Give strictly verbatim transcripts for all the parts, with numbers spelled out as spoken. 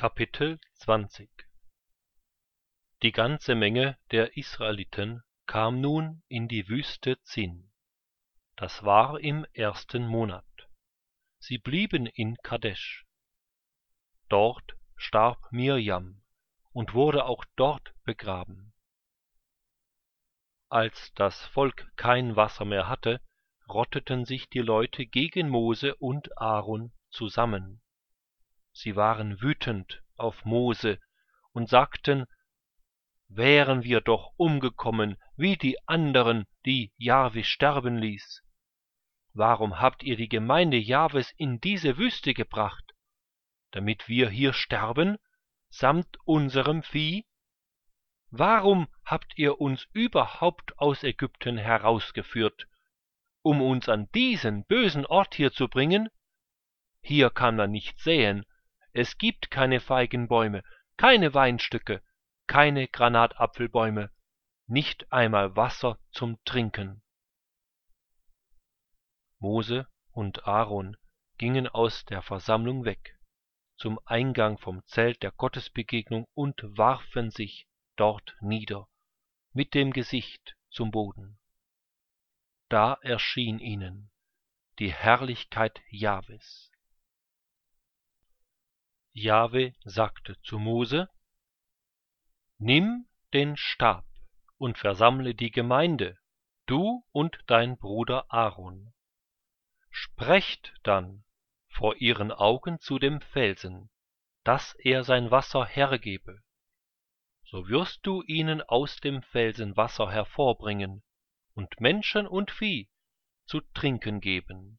Kapitel zwanzig. Die ganze Menge der Israeliten kam nun in die Wüste Zin. Das war im ersten Monat. Sie blieben in Kadesh. Dort starb Mirjam und wurde auch dort begraben. Als das Volk kein Wasser mehr hatte, rotteten sich die Leute gegen Mose und Aaron zusammen. Sie waren wütend auf Mose und sagten: Wären wir doch umgekommen wie die anderen, die Jahwe sterben ließ. Warum habt ihr die Gemeinde Jahwes in diese Wüste gebracht, damit wir hier sterben, samt unserem Vieh? Warum habt ihr uns überhaupt aus Ägypten herausgeführt, um uns an diesen bösen Ort hier zu bringen? Hier kann man nichts säen, es gibt keine Feigenbäume, keine Weinstücke, keine Granatapfelbäume, nicht einmal Wasser zum Trinken. Mose und Aaron gingen aus der Versammlung weg, zum Eingang vom Zelt der Gottesbegegnung und warfen sich dort nieder, mit dem Gesicht zum Boden. Da erschien ihnen die Herrlichkeit Jahwes. Jahwe sagte zu Mose: Nimm den Stab und versammle die Gemeinde, du und dein Bruder Aaron. Sprecht dann vor ihren Augen zu dem Felsen, dass er sein Wasser hergebe. So wirst du ihnen aus dem Felsen Wasser hervorbringen und Menschen und Vieh zu trinken geben.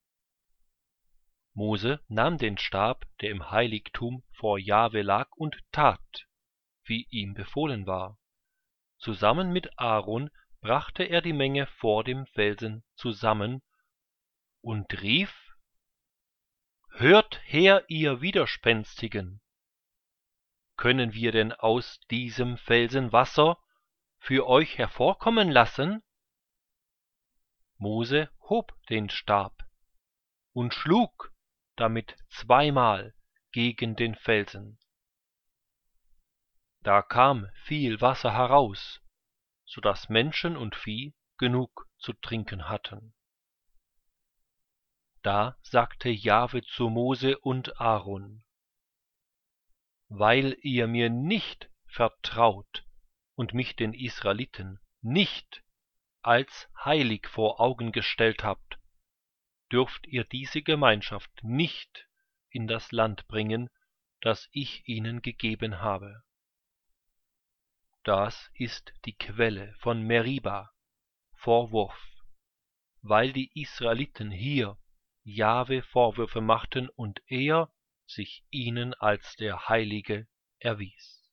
Mose nahm den Stab, der im Heiligtum vor Jahwe lag, und tat, wie ihm befohlen war. Zusammen mit Aaron brachte er die Menge vor dem Felsen zusammen und rief: Hört her, ihr Widerspenstigen! Können wir denn aus diesem Felsen Wasser für euch hervorkommen lassen? Mose hob den Stab und schlug damit zweimal gegen den Felsen. Da kam viel Wasser heraus, so dass Menschen und Vieh genug zu trinken hatten. Da sagte Jahwe zu Mose und Aaron: Weil ihr mir nicht vertraut und mich den Israeliten nicht als heilig vor Augen gestellt habt, dürft ihr diese Gemeinschaft nicht in das Land bringen, das ich ihnen gegeben habe. Das ist die Quelle von Meriba, Vorwurf, weil die Israeliten hier Jahwe Vorwürfe machten und er sich ihnen als der Heilige erwies.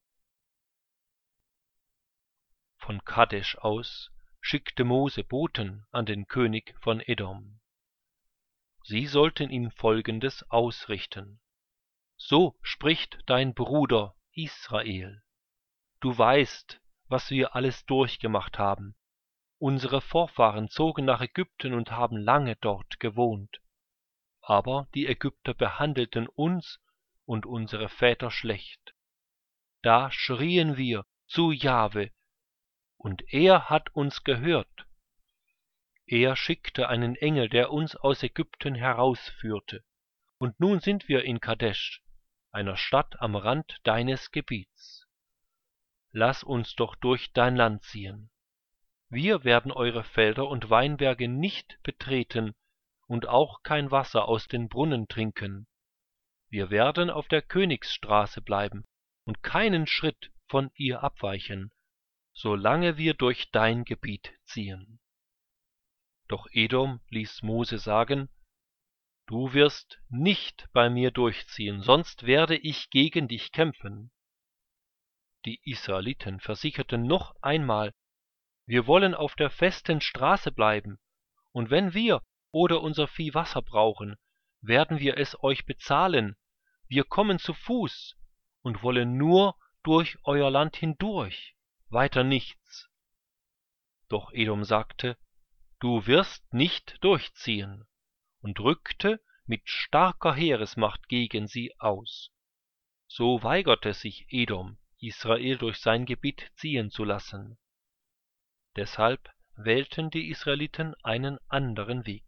Von Kadesh aus schickte Mose Boten an den König von Edom. Sie sollten ihm Folgendes ausrichten: So spricht dein Bruder Israel: Du weißt, was wir alles durchgemacht haben. Unsere Vorfahren zogen nach Ägypten und haben lange dort gewohnt. Aber die Ägypter behandelten uns und unsere Väter schlecht. Da schrien wir zu Jahwe, und er hat uns gehört. Er schickte einen Engel, der uns aus Ägypten herausführte. Und nun sind wir in Kadesh, einer Stadt am Rand deines Gebiets. Lass uns doch durch dein Land ziehen. Wir werden eure Felder und Weinberge nicht betreten und auch kein Wasser aus den Brunnen trinken. Wir werden auf der Königsstraße bleiben und keinen Schritt von ihr abweichen, solange wir durch dein Gebiet ziehen. Doch Edom ließ Mose sagen: Du wirst nicht bei mir durchziehen, sonst werde ich gegen dich kämpfen. Die Israeliten versicherten noch einmal: Wir wollen auf der festen Straße bleiben, und wenn wir oder unser Vieh Wasser brauchen, werden wir es euch bezahlen. Wir kommen zu Fuß und wollen nur durch euer Land hindurch, weiter nichts. Doch Edom sagte: Du wirst nicht durchziehen, und rückte mit starker Heeresmacht gegen sie aus. so weigerte sich Edom, Israel durch sein Gebiet ziehen zu lassen. Deshalb wählten die Israeliten einen anderen Weg.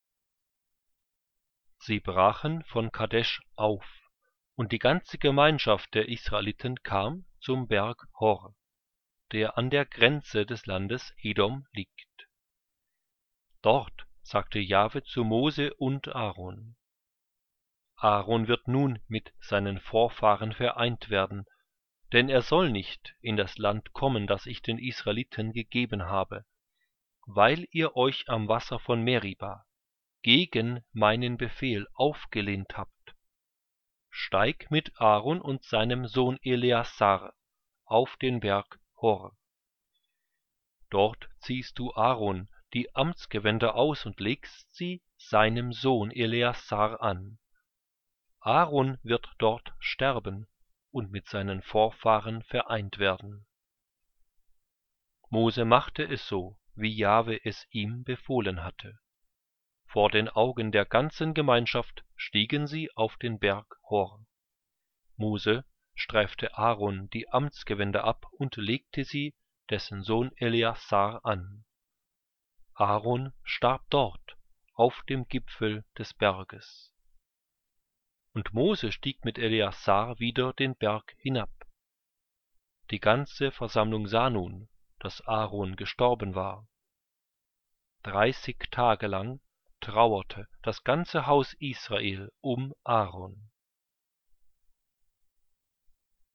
Sie brachen von Kadesh auf, und die ganze Gemeinschaft der Israeliten kam zum Berg Hor, der an der Grenze des Landes Edom liegt. Dort sagte Jahwe zu Mose und Aaron: Aaron wird nun mit seinen Vorfahren vereint werden, denn er soll nicht in das Land kommen, das ich den Israeliten gegeben habe, weil ihr euch am Wasser von Meriba gegen meinen Befehl aufgelehnt habt. Steig mit Aaron und seinem Sohn Eleazar auf den Berg Hor. Dort ziehst du Aaron die Amtsgewänder aus und legst sie seinem Sohn Eleazar an. Aaron wird dort sterben und mit seinen Vorfahren vereint werden. Mose machte es so, wie Jahwe es ihm befohlen hatte. Vor den Augen der ganzen Gemeinschaft stiegen sie auf den Berg Hor. Mose streifte Aaron die Amtsgewänder ab und legte sie dessen Sohn Eleazar an. Aaron starb dort, auf dem Gipfel des Berges. Und Mose stieg mit Eleazar wieder den Berg hinab. Die ganze Versammlung sah nun, dass Aaron gestorben war. Dreißig Tage lang trauerte das ganze Haus Israel um Aaron.